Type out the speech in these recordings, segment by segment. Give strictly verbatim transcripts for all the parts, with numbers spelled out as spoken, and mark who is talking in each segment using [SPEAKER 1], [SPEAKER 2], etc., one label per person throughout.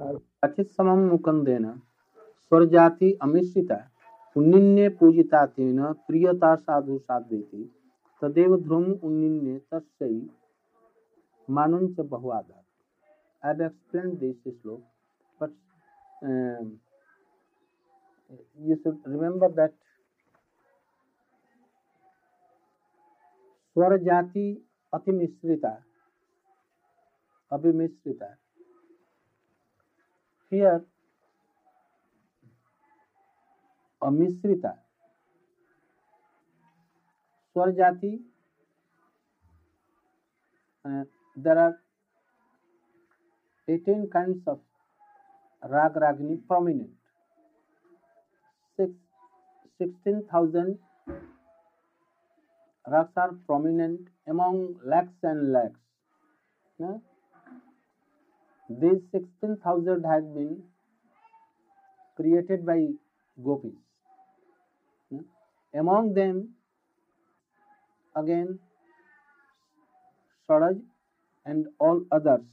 [SPEAKER 1] अचिसमं मुकुन्देन स्वरजाति अमिश्रिता पुण्यन्ये पूजिता तेन प्रियता साधु साध्वेति तदेव ध्रुवम् उन्निन्ये तस्यै मानुंच बहुआदार. I have explained this slope, but um, you should remember that स्वरजाति अति मिश्रिता, abhimishrita. Here, amishrita, Swarjati, uh, there are eighteen kinds of Rag Ragini prominent. Six, sixteen thousand rags are prominent among lakhs and lakhs. Yeah? These sixteen thousand have been created by gopis. Yeah? Among them, again, Swaraj and all others.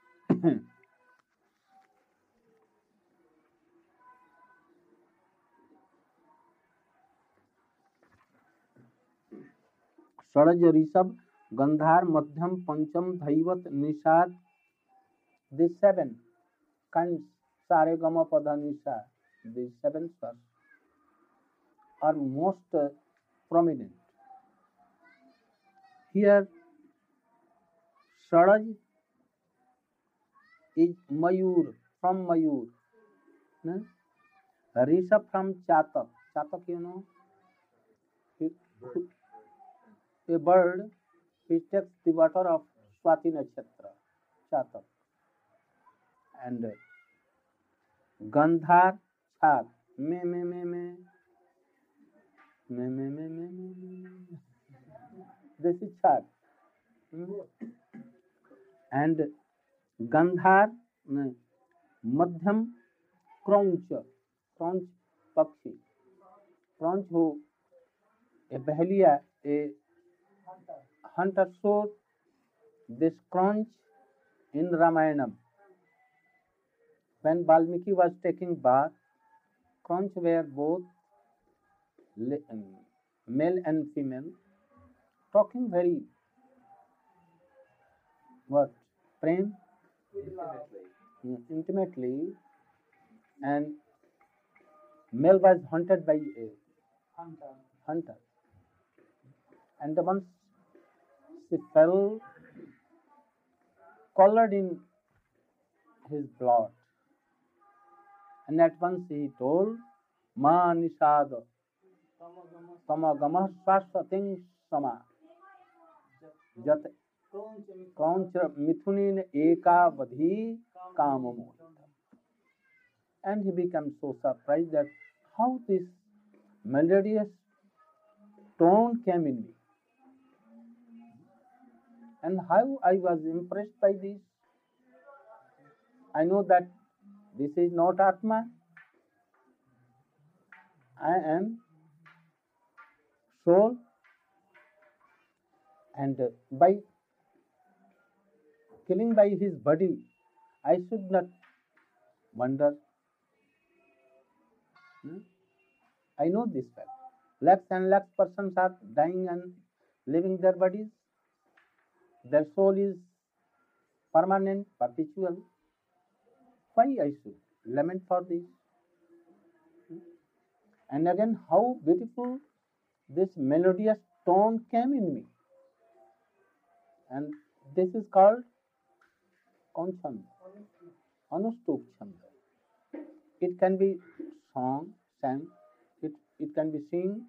[SPEAKER 1] Swaraj, Rishabh, Gandhar, Madhyam, Pancham, Dhaivat, Nishad. These seven kinds, Sare, Gama, Pada, Nisha, these seven swars are most uh, prominent. Here, Swaraj is Mayur, from Mayur. No? Rishabh from Chatak. Chatak, you know, a bird which takes the water of Swati Nakshatra, Chatak. And Gandhar, Chak, me, me, me, me, me, me, me, me, me. This is Chak. And Gandhar, Madhyam, Cronch, Cronch Pakshi. Cronch who, a Bahalia, a hunter saw this Cronch in Ramayanam. When Valmiki was taking bath, Cronch were both male and female, talking very what? Prem? Intimately. Intimately. And male was hunted by a hunter. hunter. And once she fell, colored in his blood. And at once he told, Ma Nishad Samagama Swasating Sama Jat Kauncha Mithunin Eka Vadhi Kamamo. And he became so surprised that how this melodious tone came in me. And how I was impressed by this. I know that this is not Atma. I am soul, and by killing by his body, I should not wonder. Hmm? I know this fact. Lakhs and lakhs persons are dying and leaving their bodies. Their soul is permanent, perpetual. Why I should lament for this? And again, how beautiful this melodious tone came in me. And this is called Konchand, Anustuk Chanda. It can be sung, sang, it, it can be seen.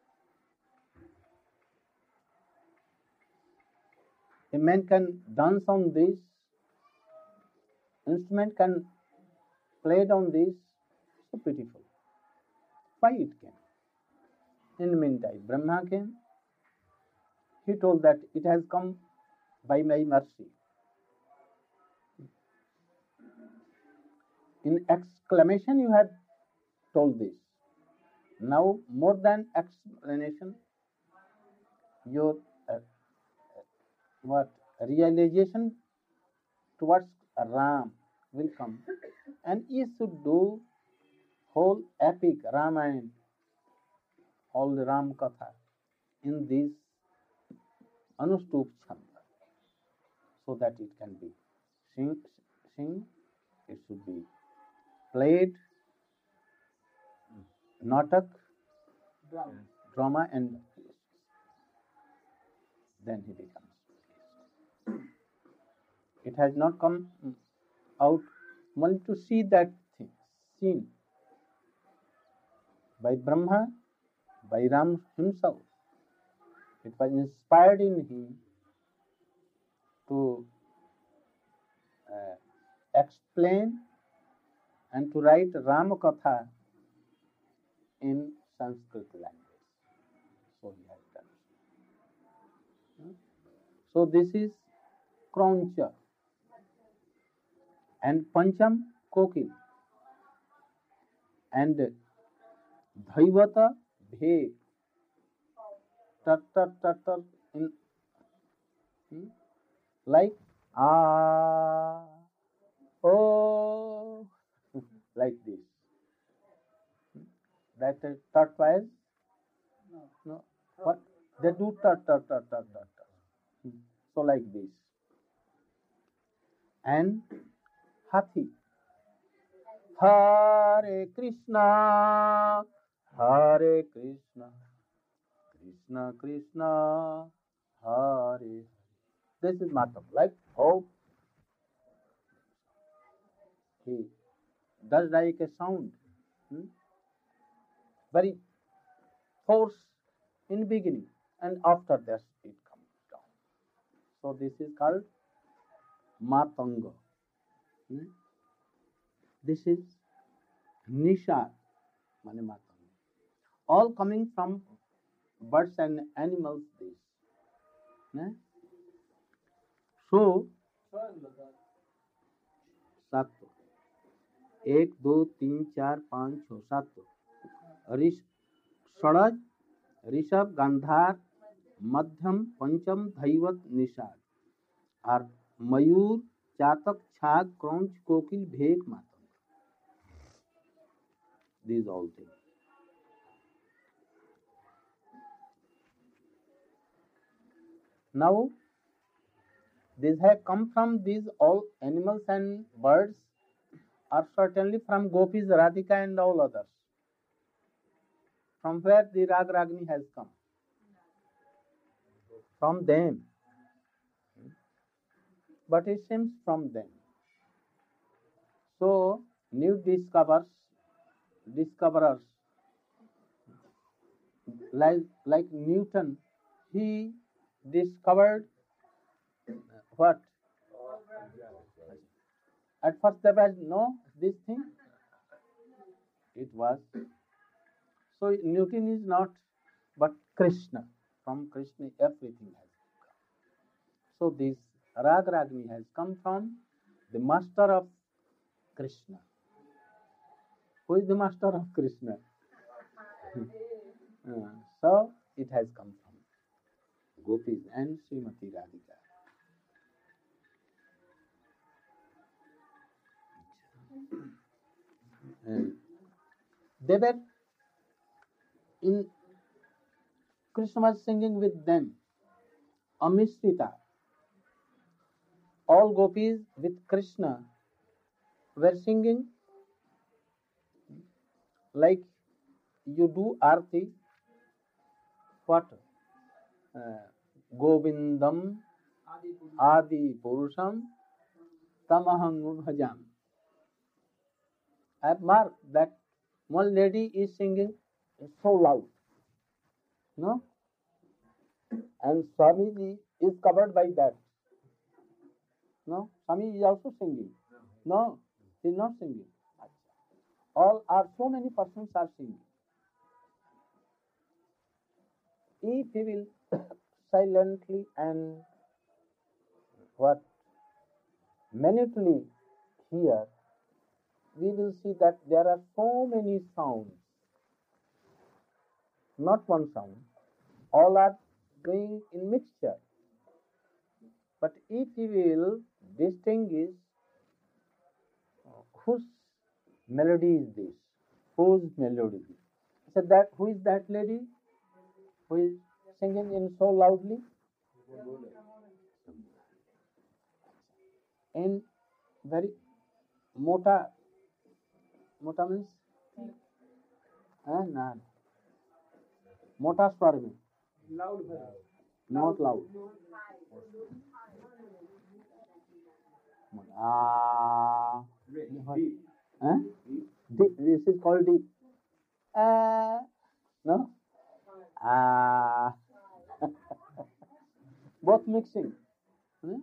[SPEAKER 1] A man can dance on this, instrument can play on this, so beautiful. Why it came? In the meantime, Brahma came. He told that it has come by my mercy. In exclamation, you have told this. Now, more than explanation, your uh, what realization towards Ram, will come, and he should do whole epic Ramayana, all the Ram Katha in this Anushtup Chanda, so that it can be sing, sing, it should be played, natak, drama, drama and then he becomes. It has not come out only to see that thing, seen by Brahma, by Ram himself. It was inspired in him to uh, explain and to write Ramakatha in Sanskrit language. So he has done. So this is Krauncha. And Pancham, Kokil. And Dhaivata, Bhe. Tar, tar, tar, tar, in, hmm? Like, ah, oh, like this. That is tortoise? No. No. What? They do tar, tar, tar, tar, tar, tar. So like this. And Hathi. Hare Krishna, Hare Krishna, Krishna Krishna, Hare. This is Matam. Like how he does like a sound. Hmm? Very force in beginning, and after that it comes down. So this is called Matanga. Hmm? This is Nisha, mane Matanga. All coming from birds and animals. This. Hmm? So, सात एक दो तीन चार पाँच छः सात ऋष षडज ऋषभ गांधार मध्यम पंचम धैवत निषाद और मयूर चातक छाग क्रौंच कोकिल भेक Matang. These all things. Now, these have come from these all animals and birds, are certainly from Gopis, Radhika and all others. From where the Rag Ragini has come? From them. But it seems from them. So, new discoverers, discoverers, like, like Newton, he discovered what? At first there was no this thing. It was. So Newton is not, but Krishna. From Krishna everything has come. So this Rag Ragini has come from the master of Krishna. Who is the master of Krishna? uh, so it has come from Gopis and Srimati Radhika. And they were in, Krishna was singing with them, Amishrita. All gopis with Krishna were singing like you do arti. What? Uh, Govindam Adi Purusham Tamaham Bhajam. I have marked that one lady is singing so loud. No? And Swamiji is covered by that. No? Swami is also singing. No, he is not singing. All are, so many persons are singing. If he will silently and what minutely hear, we will see that there are so many sounds. Not one sound. All are going in mixture. But if he will distinguish whose melody is this? Whose melody? He said that who is that lady who is singing in so loudly? In very mota, mota means eh, nah. Mota swar mein.
[SPEAKER 2] Loud.
[SPEAKER 1] Not loud. Ah.
[SPEAKER 2] Deep.
[SPEAKER 1] Eh? Deep. This is called deep. Uh, no? Ah. Both mixing. Hmm?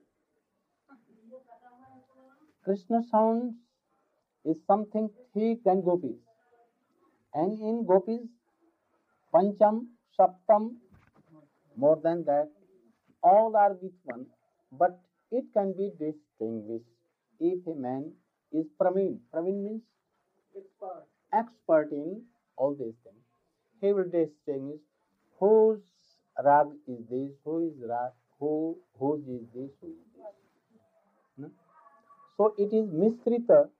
[SPEAKER 1] Krishna sounds is something thick than gopis. And in gopis, pancham, saptam, more than that, all are with one, but it can be distinguished if a man is praveen. Praveen means
[SPEAKER 2] Expert.
[SPEAKER 1] expert in all these things. He will distinguish whose rag is this, who is rag, who whose is this, who is this. No? So it is miskrita,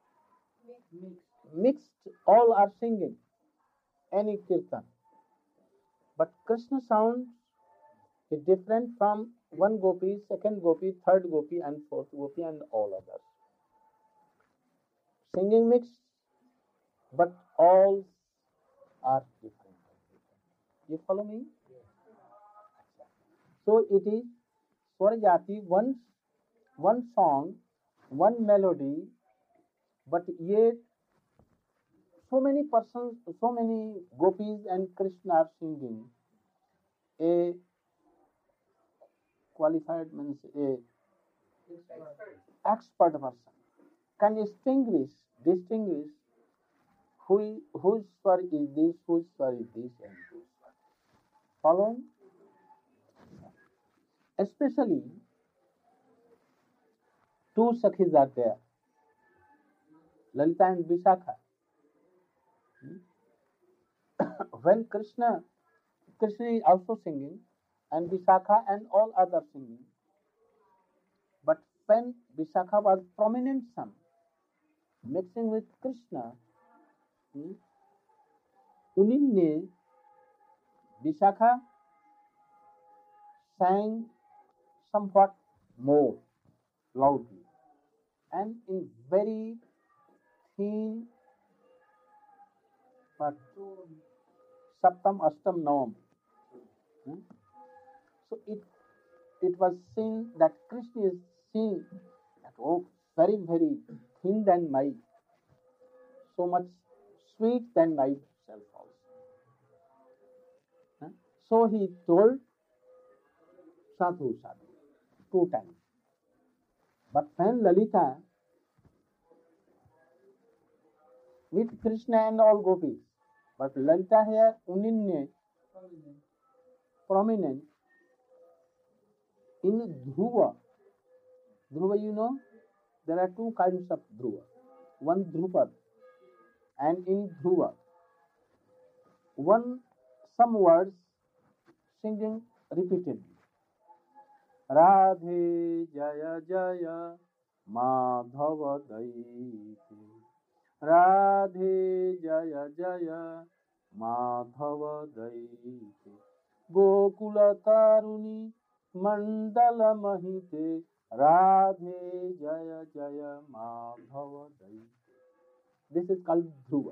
[SPEAKER 1] mixed, all are singing, any kirtan. But Krishna sound is different from one gopi, second gopi, third gopi, and fourth gopi, and all others. Singing mixed, but all are different. You follow me? So it is Swarajati, one, one song, one melody, but yet so many persons, so many gopis and Krishna are singing. A qualified means a expert person can distinguish, distinguish who whose swar is this, whose swar is this, and whose swar. Following? Especially two Sakhis are there, Lalita and Vishakha. When Krishna, Krishna is also singing, and Vishakha and all others singing. But when Vishakha was prominent son, mixing with Krishna, hmm, Uninne, Vishakha sang somewhat more loudly and in very thin but Saptam, Ashtam, Navam. Hmm? So it it was seen that Krishna is seen that oh very very thin than my, so much sweet than myself also. Hmm? So he told sadhu sadhu two times. But when Lalita with Krishna and all gopis, but Lalita here Uninne prominent in Dhruva. Dhruva, you know, there are two kinds of Dhruva. One Dhrupad, and in Dhruva, one some words singing repeatedly. Radhe Jaya Jaya Madhava Daite. Radhe Jaya Jaya Madhava Daite. Gokula Taruni Mandala Mahite. Radhe Jaya Jaya Madhava Daite. This is called Dhruva.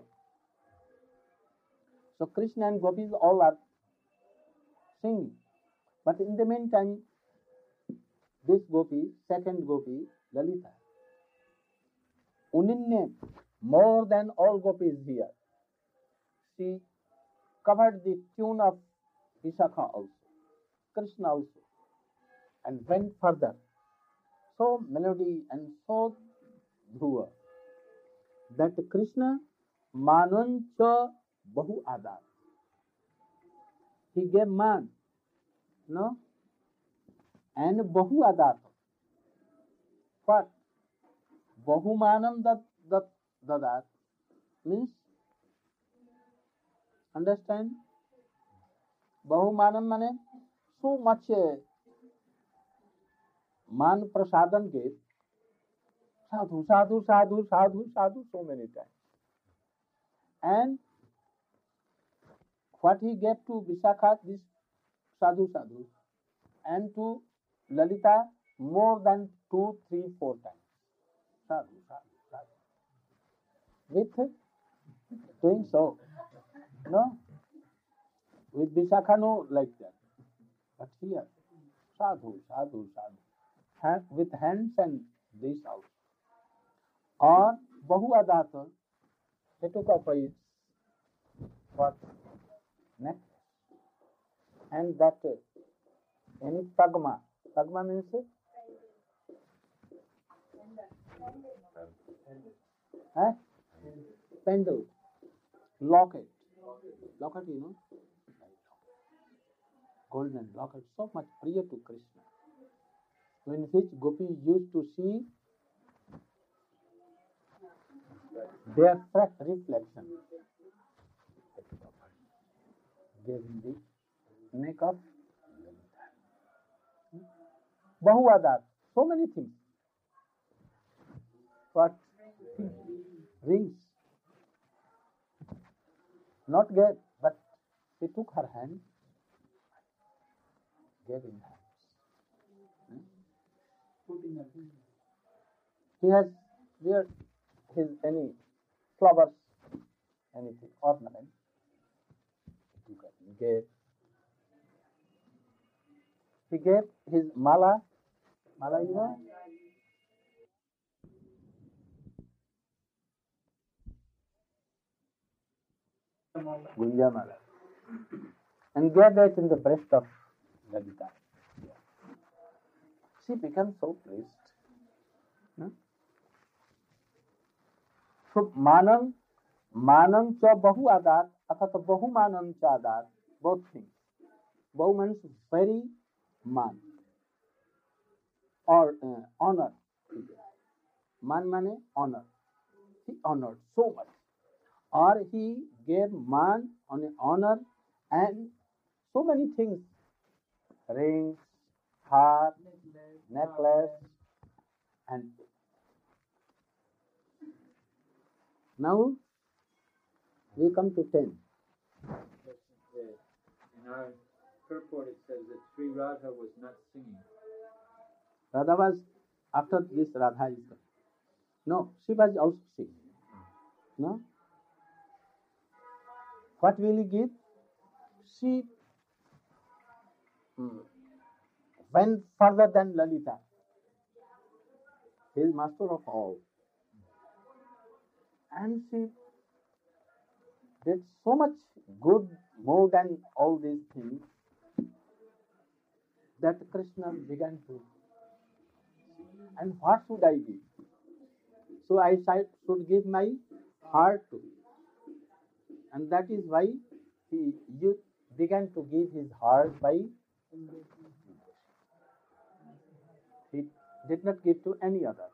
[SPEAKER 1] So Krishna and gopis all are singing. But in the meantime, this gopi, second gopi, Lalita, Uninne, more than all gopis here, she covered the tune of Vishakha also, Krishna also, and went further. So melody and so Dhruva, that Krishna manancha bahu adat. He gave man, no? And bahu adat. What? Bahumanam dat, dat, dadat means, understand? Bahumanam means so much uh, man prasadam gave sadhu, sadhu, sadhu, sadhu, sadhu, so many times. And what he gave to Vishakha, this sadhu, sadhu, and to Lalita more than two, three, four times. Sadhu, sadhu, sadhu. With doing so, no? With Vishakha, no, like that. But here, sadhu, sadhu, sadhu. Hand, with hands and this out. Or Bahu Adata, they took off his what? Neck. And that uh, any pagma. Pagma means uh, pendle, locket. Locket, you know? Golden locket, so much priya to Krishna. In which Gopi used to see their fresh reflection. Gave in the neck of Bahu Adat, so many things. What? Rings. Not gave, but she took her hand, gave in hands. Hmm? He has wear his any flowers, anything, ornament. He gave. He gave his mala. Mala, you know? Gunja mala. And gave that in the breast of Lalita. She became so pleased. Hmm? So, manam, manam cha bahu adat, athata bahu manam cha adat, both things. Bahu means very man, or uh, honor. Man mane honor. He honored so much. Or he gave man on honor and so many things. Rings, heart, necklace, and now we come to ten.
[SPEAKER 2] In our purport it says that Sri Radha was not singing.
[SPEAKER 1] Radha was, after this Radha is gone. No, she was also singing. No? What will he give? She hmm, went further than Lalita. He is master of all. And she did so much good, more than all these things, that Krishna began to. And what should I give? So I should give my heart to him. And that is why he began to give his heart by. He did not give to any other.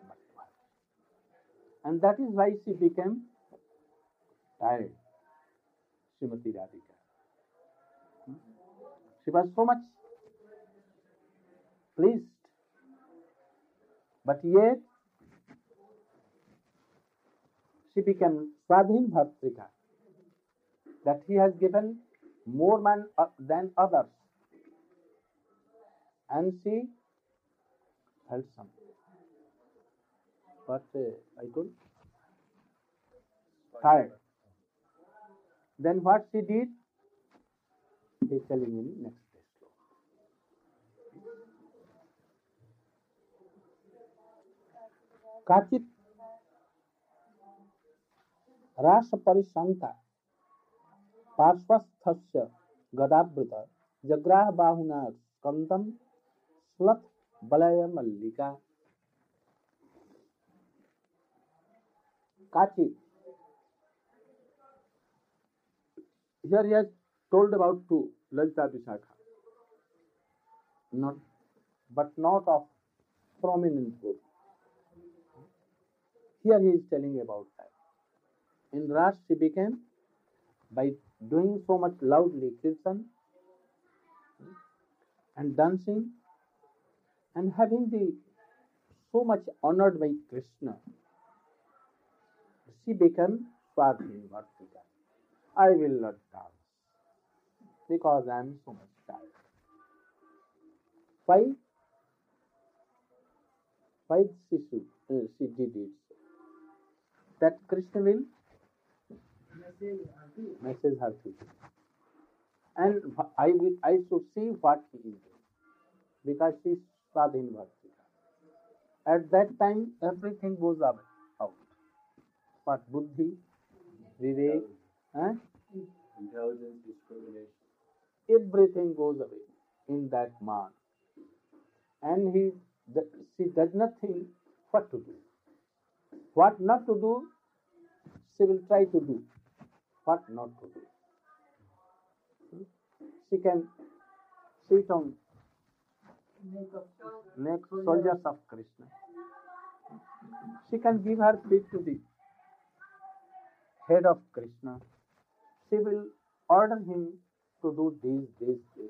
[SPEAKER 1] And that is why she became tired, Srimati Radhika. She was so much pleased. But yet, she became Swadhin Bhartrika, that he has given more man uh, than others. And she felt something. But uh, I told, tired. Then what she did, he is telling in next day. Kachit Rasa Parisanta Parshvasthasya Gadabrita Jagrah Bahuna Skandam Slat Balaya Mallika. Kachi. Here he has told about two, Lalita Vishakha. Not, but not of prominent role. Here he is telling about that. In Ras she became, by doing so much loudly kirtan and dancing and having the so much honored by Krishna, she became Swadhini Bhartika. I will not dance because I am so much tired. Why? Why she, should, uh, she did it? That Krishna will message her to do. And I will, I should see what he is doing because she is Swadhini Bhartika. At that time, everything goes out. out. What? Buddhi, Vivek, eh?
[SPEAKER 2] Intelligence, discrimination.
[SPEAKER 1] Everything goes away in that man. And he, she does not think what to do. What not to do, she will try to do. What not to do. She can sit on neck soldiers of Krishna. She can give her feet to the head of Krishna. She will order him to do this, this, this.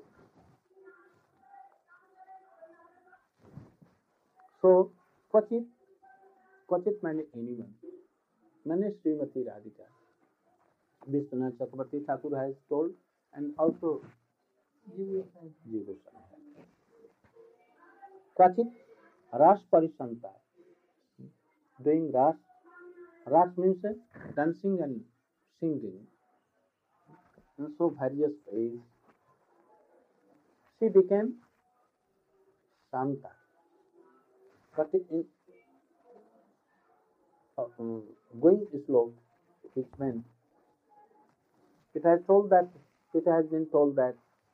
[SPEAKER 1] So, Kvachit, Kvachit means anyone. Many Srimati Radhika. Vishwanath Chakravarti Thakur has told, and also Jiva Goswami. Kvachit, Ras Parisanta. Doing Ras. Ras means dancing and singing. And so various ways. She became Santa. But in uh, um, going slow, it meant it has told that it has been told that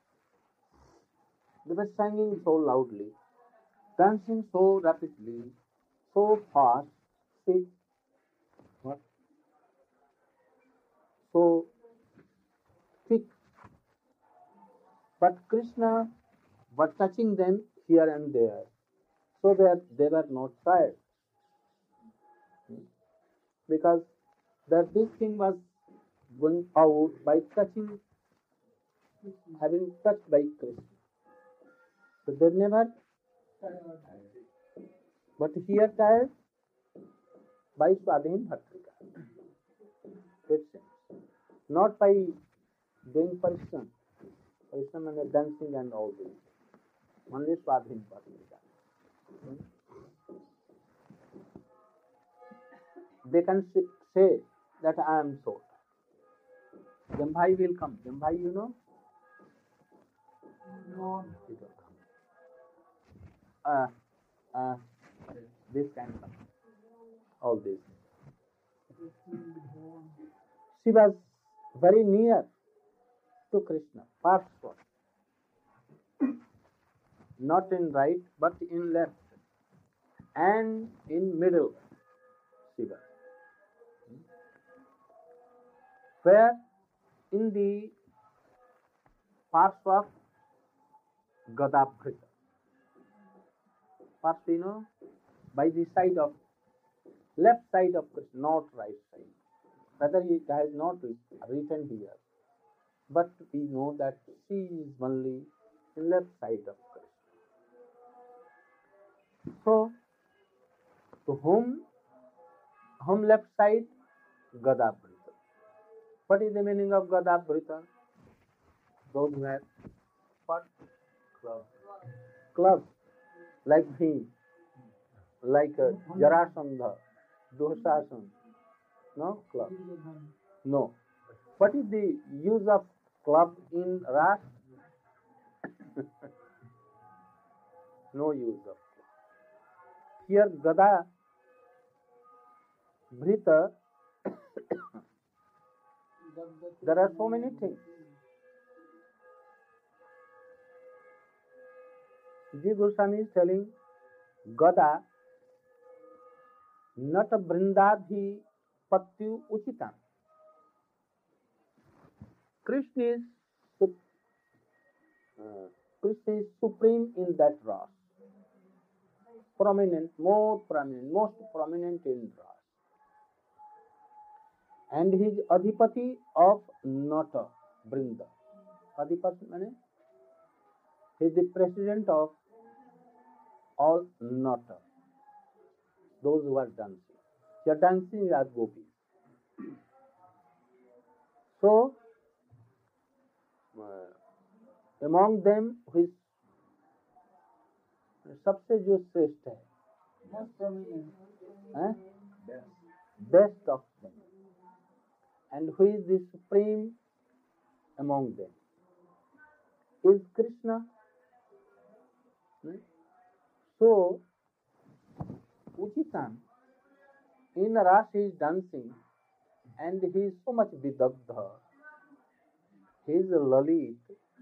[SPEAKER 1] they were singing so loudly, dancing so rapidly, so fast, see, what? So thick. But Krishna was touching them here and there, so that they were not tired. Because that this thing was going out by touching, having touched by Krishna. So they never, but here tired by Swadhini Bhartika. Not by doing parishrama, parishrama and dancing and all this. Only Swadhini Bhartika. They can say that I am so. Jambhai will come. Jambhai, you know? No. He will come. Uh, uh, this can come. All this. She was very near to Krishna, past one. Not in right, but in left. And in middle, she was. Where in the parts of Gadabhrita. Parts, you know, by the side of, left side of Krishna, not right side. Whether it has not written here, but we know that she is only in left side of Krishna. So, to whom, whom left side? Gadabhrita. What is the meaning of Gadabhrita? Those who have what? Club. Club. Like him. Like uh, Jarasandha, Dursasana. No? Club. No. What is the use of club in Ras? No use of club. Here Gada, Bhrita, there are so many things. Ji Goswami is telling Gada Nata Brindadhi Patyu Uchitam. Krishna is, uh, Krishna is supreme in that Ras. Prominent, more prominent, most prominent in Ras. And he is Adhipati of Nata Brinda. Adhipati means he is the president of all Nata. those who are dancing. Here dancing are gopis. So, uh, among them, which सबसे जो श्रेष्ठ है, eh? best of them, and who is the supreme among them, is Krishna. So, Uchitan, in Ras he is dancing and he is so much vidagdha. He is a Lalit.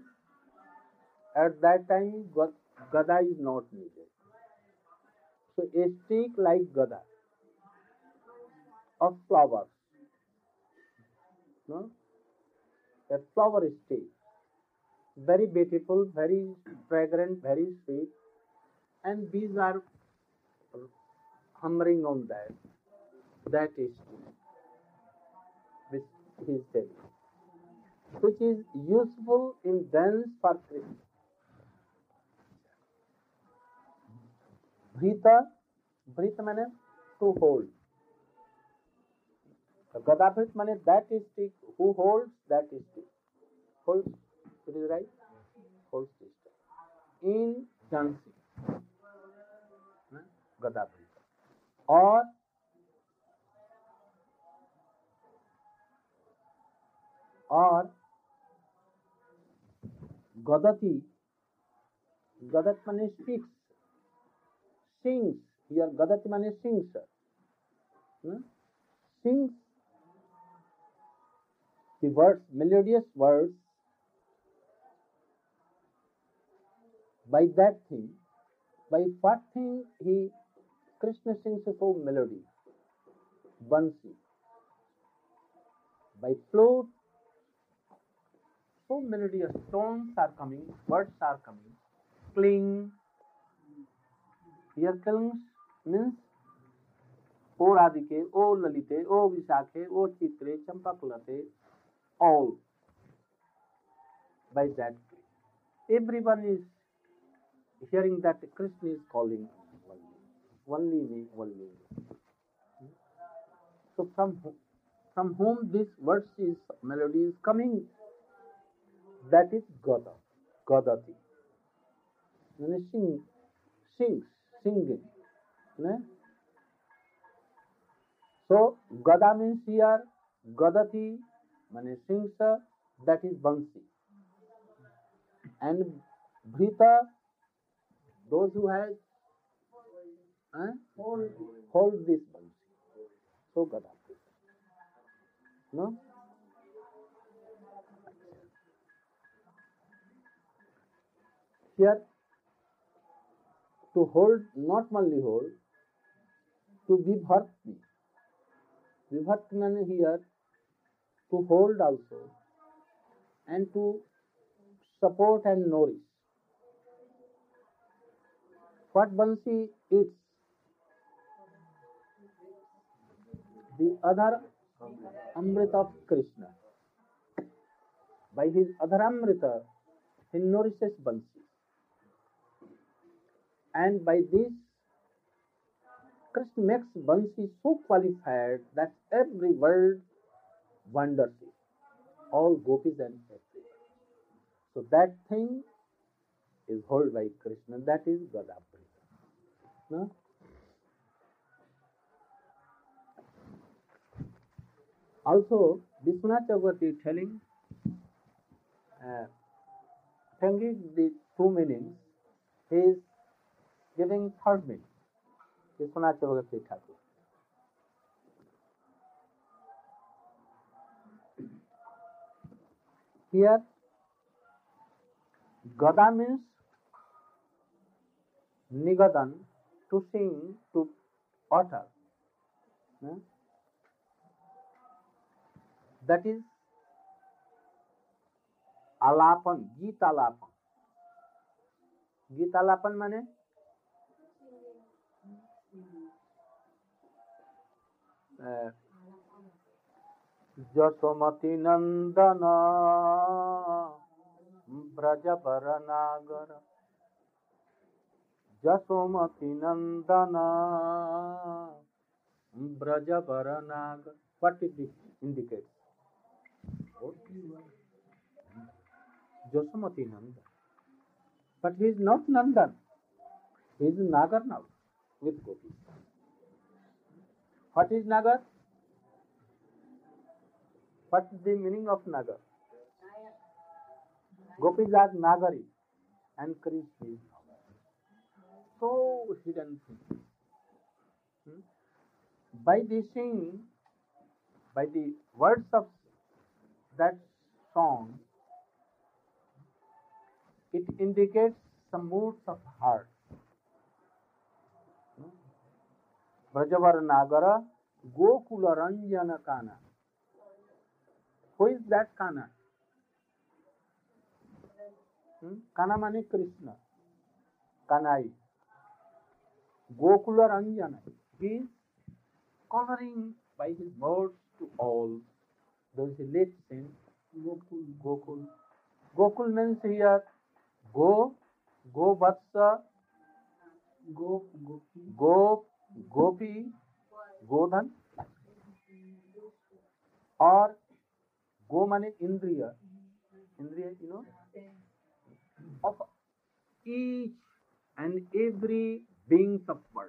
[SPEAKER 1] At that time, Gada is not needed. So, a stick like Gada of flowers, no? A flower stick, very beautiful, very fragrant, very sweet, and bees are humming on that. That is which he is telling, which is useful in dance for Krishna. Bhrita, Bhrita means to hold. Gadabhrit means that stick, who holds that stick. Holds, it is right? Holds the stick. In dancing, Gadabhrit. Or or Gadati, Gadat means speaks, sings. Here Gadati means sings. Hmm? Sings the words, melodious words. By that thing, by what thing he, Krishna sings a so melody, Bansi. By flute, so melodious tones are coming, words are coming. Cling. Here clings means O Radhike, O Lalite, O Vishakhe, O Chitre, Champakulate, all. By that, everyone is hearing that Krishna is calling only me, only me. So from from whom this verse is, melody is coming, that is Gada, Gadati. Means sing, sings, singing. Ne? So Gada means here, Gadati means sings, that is Bansi. And Bhrita, those who have eh, hold, hold this Bansi. So Gada. No? Here, to hold, not only hold, to vibharti. Vibharti means here, to hold also, and to support and nourish. What Bansi eats, the other Amrita of Krishna. By his other Amrita, he nourishes Bansi. And by this, Krishna makes Bansi so qualified that every word wonders it. All gopis and everyone. So that thing is held by Krishna, that is Gadabrita. No? Also, Vishwanath Chakravarti is telling, uh, telling the two meanings, he is giving third meaning. Vishwanath Chakravarti Thakur. Here, Gada means Nigadan, to sing, to utter. Hmm? That is Alapan, Gita Alapan. Gita Alapan means uh, Jasomati Nandana Brajabaranagara Jasomati Nandana Brajavaranaga. What it indicates? Joshamati Nanda. But he is not Nandan. He is Nagar now with Gopis. What is Nagar? What is the meaning of Nagar? Gopis are Nagari and Krishna is Nagar. So hidden thing. Hmm? By the singing, by the words of that song, it indicates some moods of heart. Brajavar Nagara Gokula Ranjana Kana. Who is that Kana? Hmm? Kana means Krishna. Kanai. Gokula Ranjana. He is coloring by his words to all. There is a late sense. Gokul. Gokul. Gokul means here Go, Go Vatsa, Go, Gopi, Go, Gopi, Godhan, or Go mane Indriya. Indriya, you know, of each and every beings of world.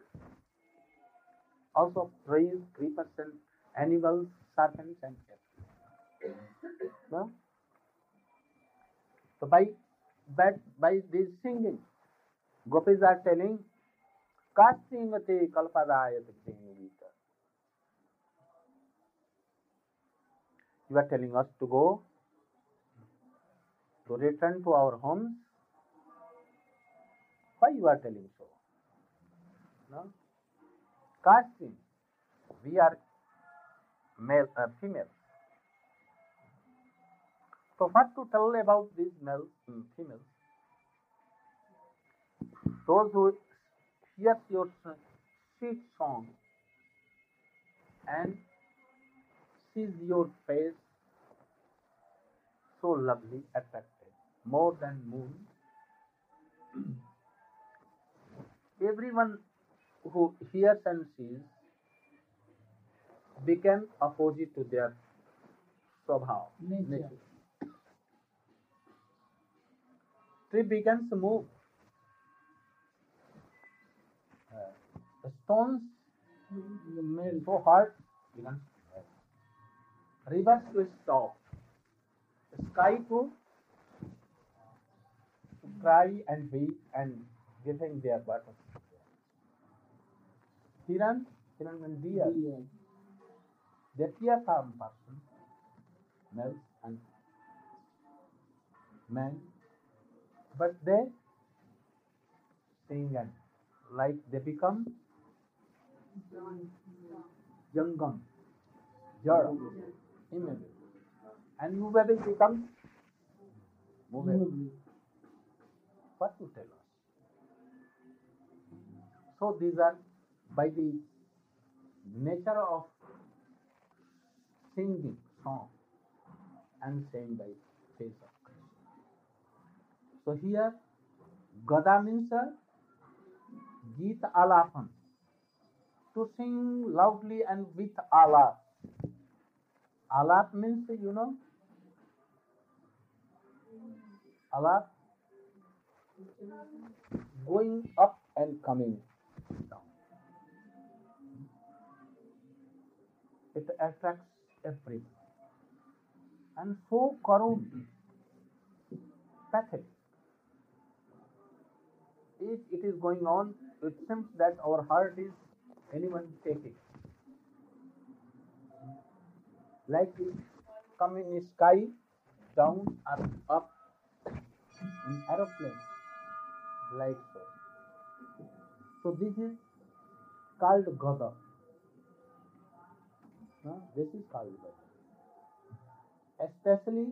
[SPEAKER 1] Also trees, creepers and animals, serpents and everything. No? So by that, by this singing, Gopis are telling, Kastingate Kalpadayat Vita. You are telling us to go, to return to our homes. Why you are telling so? No? Casting. We are male, uh, female. So what to tell about these males and females? Those who hear your sweet song and sees your face so lovely, attractive, more than moon. Everyone who hears and sees became opposite to their swabha, nature. nature. Tree begins to move. Uh, the stones made so hard, begins to move. Rivers to stop. The sky to cry and weep and giving their water. Hiran, Hiran and deer. deer. They tear farm person, males and men, but they sing and like they become Jangam, Jara, immovable. And movable becomes movable. What to tell us? So these are by the nature of singing song and sang by face of Krishna. So here Gada means a Geet Alafan, to sing loudly and with alap. Alap means, you know, alap, going up and coming down. It attracts everyone. And so corrupt, pathetic. If it is going on, it seems that our heart is anyone taking. Like it come in the sky, down, up, up, in aeroplane, like so. So this is called Gada. No? This is called Gada. Especially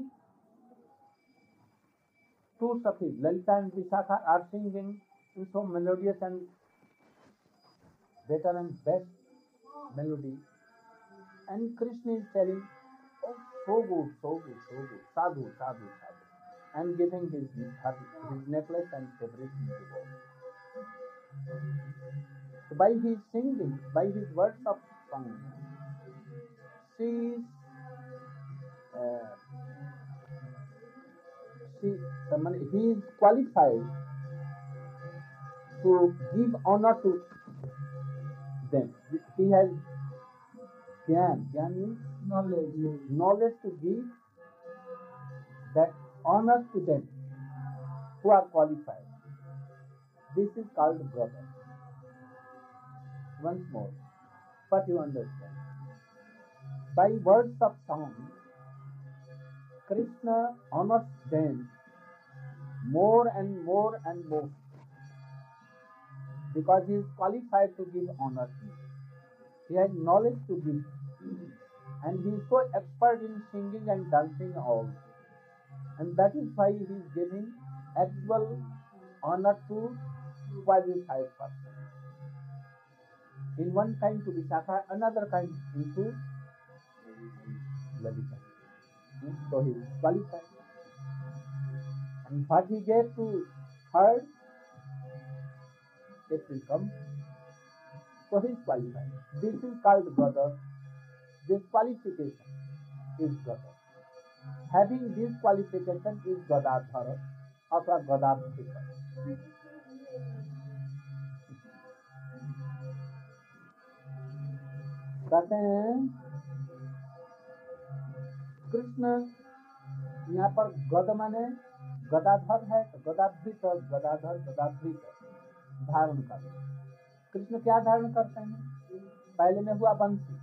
[SPEAKER 1] two Sakhis, Lalita and Vishakha, are singing in so melodious and better and best melody. And Krishna is telling, oh, so good, so good, so good, sadhu, sadhu, sadhu, and giving his, his necklace and everything to God. So by his singing, by his words of song. She is, uh, she, I mean, he is qualified to give honor to them. He has gyan. Gyan means knowledge. Knowledge to give that honor to them who are qualified. This is called brother. Once more, what you understand? By words of song, Krishna honors them more and more and more because he is qualified to give honor to them. He has knowledge to give, and he is so expert in singing and dancing all, and that is why he is giving actual honor to qualified person. In one kind to Vishakha, another kind into Lalita. So he is qualified. And what he gave to her, it will come. So he is qualified. This is called brother. This qualification is brother. Having this qualification is Gadadhara or Gadadhara. कहते हैं कृष्ण यहाँ पर गद माने गदाधर है, तो गदाधृत गदाधर गदाधृत धारण करते। कृष्ण क्या धारण करते हैं? पहले में हुआ बंसी,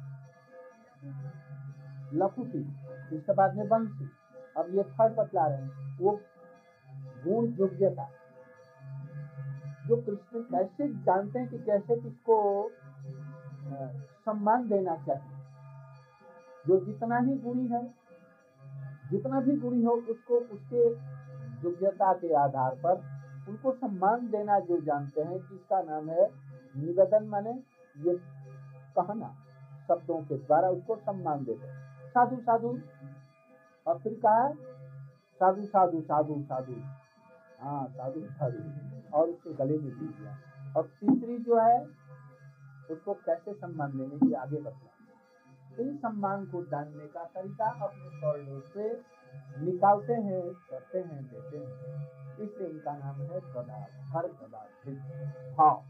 [SPEAKER 1] लकुटी, इसके बाद में बंसी, अब ये थर्ड बतला रहे हैं वो गुण योग्यता, जो कृष्ण कैसे जानते हैं कि कैसे किसको सम्मान देना चाहिए। जो जितना ही गुणी है, जितना भी गुणी हो, उसको उसके योग्यता के आधार पर उनको सम्मान देना जो जानते हैं, इसका नाम है निवेदन। माने ये कहना शब्दों के द्वारा उसको सम्मान देते हैं। साधु साधु, और फिर कहा साधु साधु साधु साधु, हाँ साधु साधु, और उसके गले में दी दिया। और तीसरी जो है उसको कैसे सम्मान देने की आगे बतला। इन सम्मान को जानने का तरीका अपने स्वर्णों से निकालते हैं, करते हैं, देते हैं। इसलिए उनका नाम है गदाधर गदाधृत। हाँ,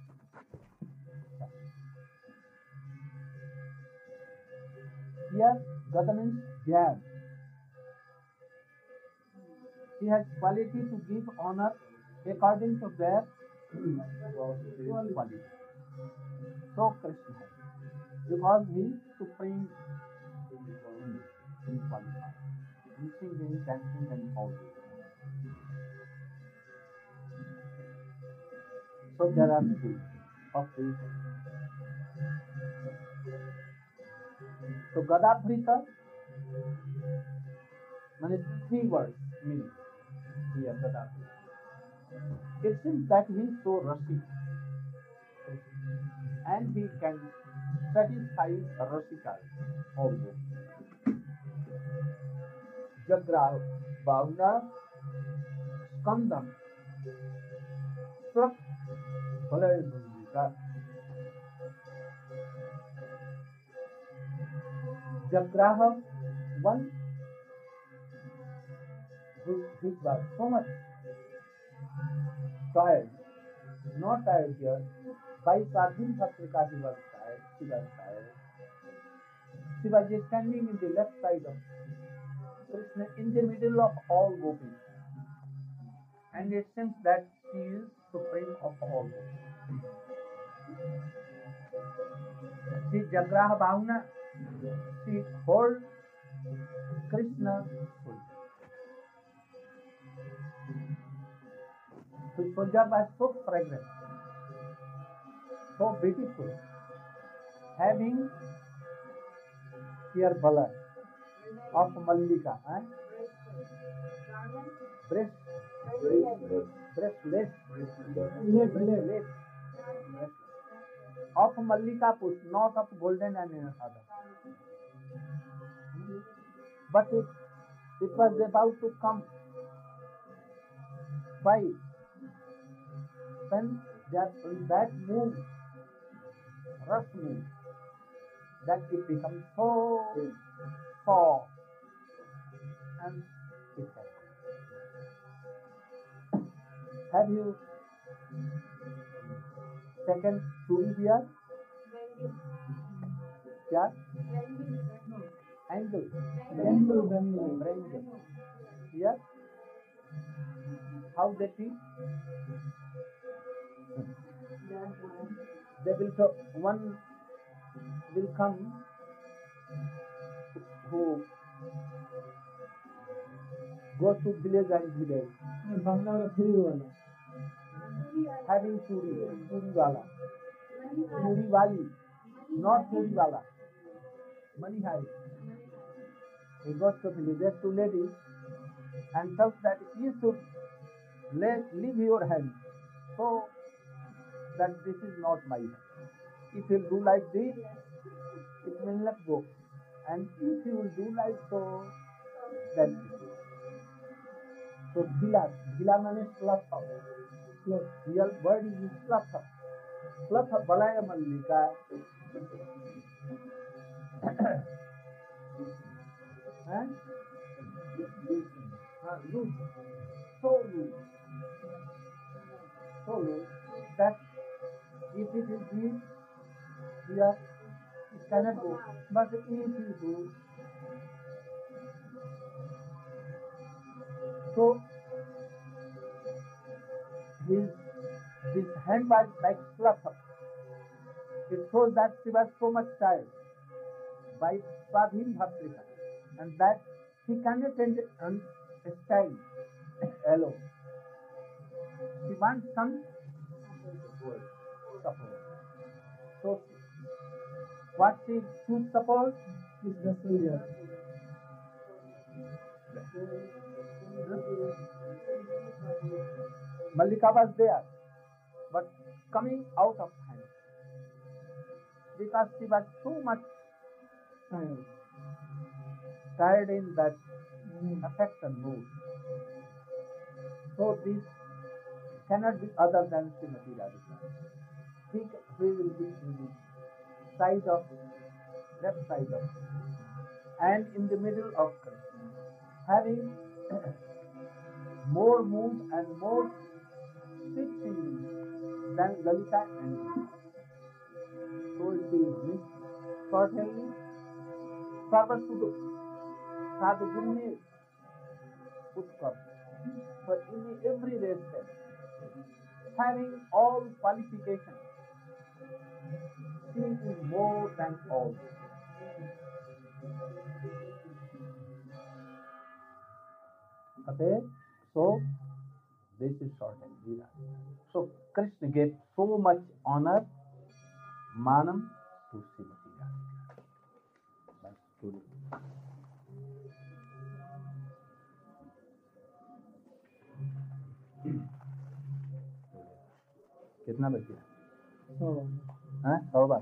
[SPEAKER 1] Here Gada means Jnana. He has quality to give honor according to their quality. So Krishna, because he is supreme in quality, in singing, dancing and all. So there are three of these. So Gadadhrita, means three words meaning here Gadadhrita. It seems that he is so rusty and he can satisfy Rasika also. Jagra Bhavna Skandam Swat Bhalayabhumika. Jagraha, one who was so much tired, not tired here, by Sadhin Bhatrika he was tired, she was tired. She was standing in the left side of Krishna, in the middle of all gopis. And it seems that she is supreme of all gopis. She Jagraha Bhavna, she holds Krishna full. So Punjab was so fragrant, so beautiful, having here bala of Mallika, eh? breast, breastless, breastless, of Mallika push, not of golden and other. But it, it was about to come. Why? When that, that move, rush move, that it becomes so soft and it can. Have you taken churi here? Yeah? Angle. Angle. Angle. Here? How they teach? They will talk, one will come who goes to village and village having churi, churi wala, churi wali, not churi wala, money hari. He goes to village, there's two ladies and tells that you should let, leave your hand so that this is not my hand. If you do like this, it will not go. And if you will do like so, then it will. So dhila, dhila means fluff up. Real word is fluff up. Fluff up, balaya mallika. Huh? Loose. So loose. So loose that if it is deep, here it cannot go. But if you do, so his this hand was like fluff up. It shows that she was so much tired by Swadhin Bhatrika, and that she cannot stand alone. She wants some support. So, what she should support is the soldier. Mallika was there, but coming out of hand because she was too much tired, tired in that affection mood. So this cannot be other than Srimati Radhika. He, he will be in the side of, left side of, and in the middle of Krishna, having more mood and more sweet singing than Lalita and Devi. So it is mixed. Certainly, Sarva Sudu, Sadhu Gunne, Uttam. So in every respect, having all qualifications, she is more than all. Okay, so this is short and Veera. So Krishna gave so much honor, manam to Srimati Radhika. That's true. कितना बच गया? सौ हाँ सौ बार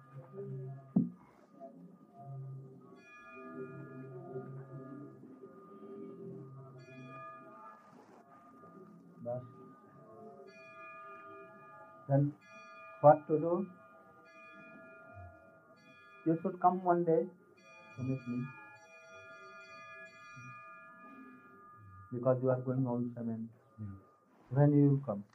[SPEAKER 1] बस. Then what to do? You should come one day to meet me because you are going on seven. When you will come?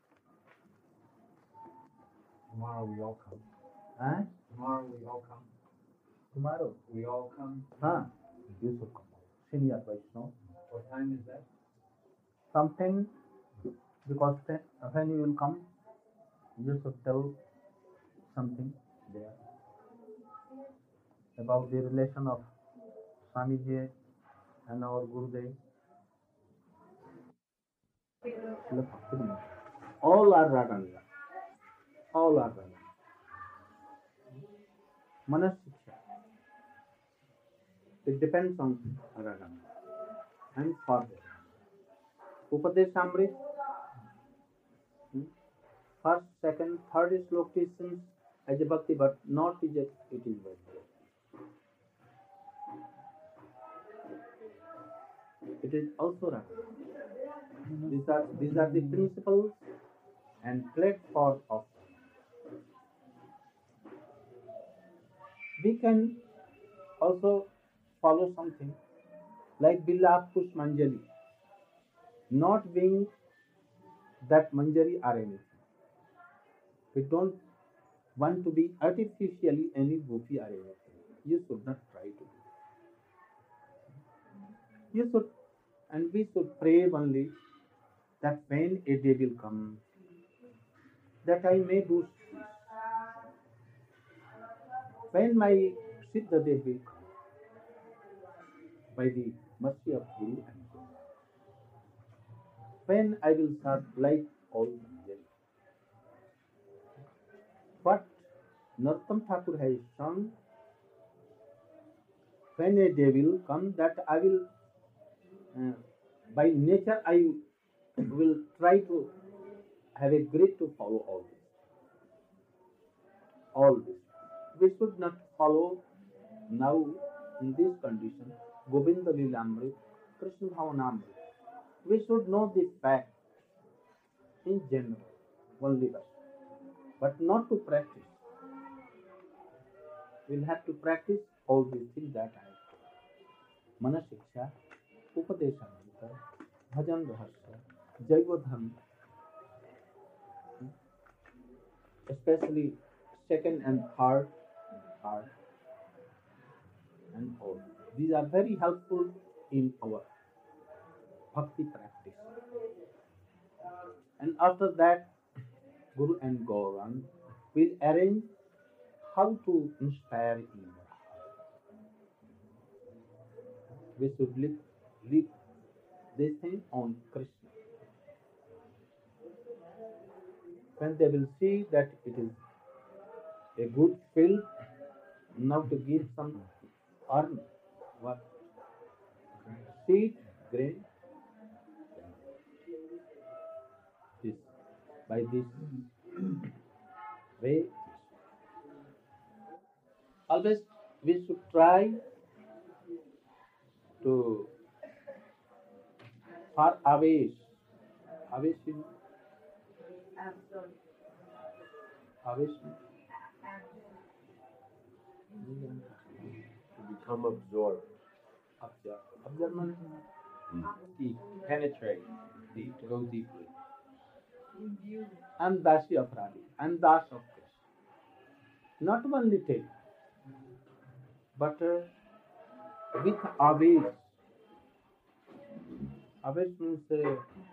[SPEAKER 2] Tomorrow we all come.
[SPEAKER 1] Huh?
[SPEAKER 2] Tomorrow we all come.
[SPEAKER 1] Tomorrow?
[SPEAKER 2] We all come.
[SPEAKER 1] Huh? You should come. Senior Vaishnava.
[SPEAKER 2] What time is that?
[SPEAKER 1] Something, because when you will come, you should tell something there about the relation of Swamiji and our Gurudev. All are Raganga. All are Raganga. Manas Shiksha. It depends on Raganga. And for Upadesh Amrit, hmm? first, second, third is locations as a bhakti, but not is a, it is Vaidya. It is also Raganga. These are these are the principles and platform of. We can also follow something like Bilap Pushmanjali, not being that Manjari or anything. We don't want to be artificially any gopi or anything. You should not try to do. You should, and we should pray only that when a day will come, that I may do this. When my Siddha day will come, by the mercy of Guru and Guru, when I will start like all Manjari. What Narottam Thakur has sung, when a day will come that I will, uh, by nature I will try to have a grit to follow all this. All this. We should not follow now in this condition Govinda Lilamrit, Krishna Bhavanamrit. We should know the fact in general, only that, but not to practice. We'll have to practice all these things that I have. Mana Shiksha, Upadeshamrita, Bhajan Rahasya, Jaiva Dhamma, especially second and third part, and all. These are very helpful in our bhakti practice. And after that, Guru and Gaurang will arrange how to inspire in our heart. We should leave, leave this thing on Krishna. When they will see that it is a good field, now to give some earn what? Seed, grain, this, by this way. Always we should try to for Avesh. Avesh is Avesh
[SPEAKER 3] to become absorbed.
[SPEAKER 1] Absorb. Absorb means
[SPEAKER 3] Deep, penetrate, deep, to go deeply.
[SPEAKER 1] I am Dasi of Radhi. I am Das of Krishna. Not only take, but uh, with Avesh. Avesh means uh,